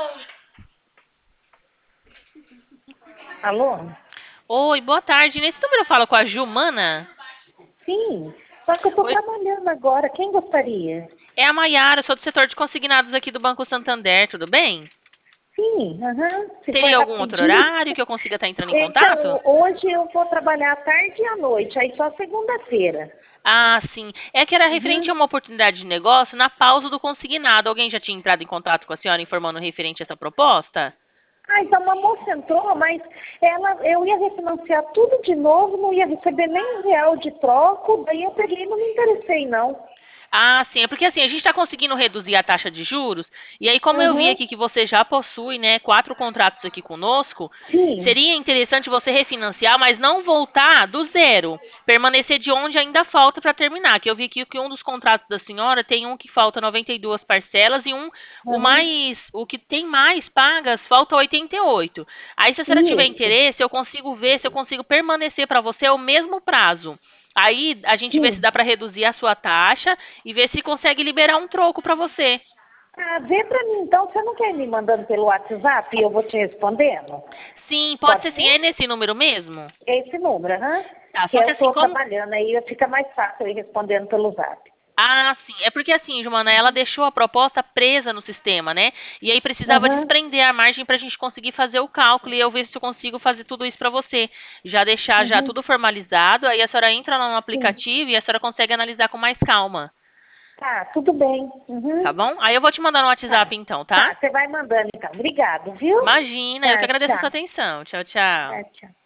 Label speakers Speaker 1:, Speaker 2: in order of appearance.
Speaker 1: Alô?
Speaker 2: Oi, boa tarde. Nesse número eu falo com a Jumana?
Speaker 1: Sim, só que eu estou
Speaker 2: Oi,
Speaker 1: trabalhando agora. Quem gostaria?
Speaker 2: é a Maiara, eu sou do setor de consignados aqui do Banco Santander, tudo bem?
Speaker 1: Sim, aham. Se for
Speaker 2: Teria algum outro
Speaker 1: rapidinho.
Speaker 2: horário que eu consiga estar entrando em contato?
Speaker 1: Então, hoje eu vou trabalhar à tarde e à noite, aí só segunda-feira.
Speaker 2: Ah, sim. É que era referente
Speaker 1: Uhum.
Speaker 2: a uma oportunidade de negócio na pausa do consignado. Alguém já tinha entrado em contato com a senhora informando referente a essa proposta?
Speaker 1: Ah, então uma moça entrou, mas eu ia refinanciar tudo de novo, não ia receber nem R$ 1 de troco, daí eu peguei e não me interessei, não.
Speaker 2: Ah, sim, é porque assim, a gente está conseguindo reduzir a taxa de juros, e aí como eu vi
Speaker 1: Uhum.
Speaker 2: aqui que você já possui, né, 4 contratos aqui conosco,
Speaker 1: Sim.
Speaker 2: seria interessante você refinanciar, mas não voltar do zero, permanecer de onde ainda falta para terminar, que eu vi aqui que um dos contratos da senhora tem um que falta 92 parcelas e
Speaker 1: Uhum.
Speaker 2: o que tem mais pagas falta 88. Aí se a senhora tiver
Speaker 1: Isso.
Speaker 2: interesse, eu consigo ver se eu consigo permanecer para você o mesmo prazo. Aí a gente vê se
Speaker 1: Sim.
Speaker 2: dá para reduzir a sua taxa e ver se consegue liberar um troco para você.
Speaker 1: Ah, vê pra mim então, você não quer ir me mandando pelo WhatsApp e eu vou te respondendo?
Speaker 2: Sim, pode
Speaker 1: Pode
Speaker 2: ser sim.
Speaker 1: ser?
Speaker 2: É nesse número mesmo?
Speaker 1: É esse número, aham.
Speaker 2: Tá,
Speaker 1: Que
Speaker 2: só
Speaker 1: eu
Speaker 2: que assim,
Speaker 1: estou
Speaker 2: como.
Speaker 1: trabalhando, aí fica mais fácil eu ir respondendo pelo Zap.
Speaker 2: Ah, sim. É porque assim, Joana, ela deixou a proposta presa no sistema, né? E aí precisava
Speaker 1: Aham,
Speaker 2: desprender a margem para a gente conseguir fazer o cálculo e eu ver se eu consigo fazer tudo isso para você. Já deixar já
Speaker 1: uhum,
Speaker 2: tudo formalizado, aí a senhora entra lá no
Speaker 1: sim.
Speaker 2: aplicativo e a senhora consegue analisar com mais calma.
Speaker 1: Tá, tudo bem.
Speaker 2: Tá
Speaker 1: Uhum,
Speaker 2: bom? Aí eu vou te mandar no WhatsApp
Speaker 1: tá.
Speaker 2: então, tá?
Speaker 1: Tá, você vai mandando então. Obrigado, viu?
Speaker 2: Imagina, eu que
Speaker 1: Tá,
Speaker 2: agradeço a sua
Speaker 1: tchau.
Speaker 2: atenção. Tchau, tchau.
Speaker 1: Tá, tchau.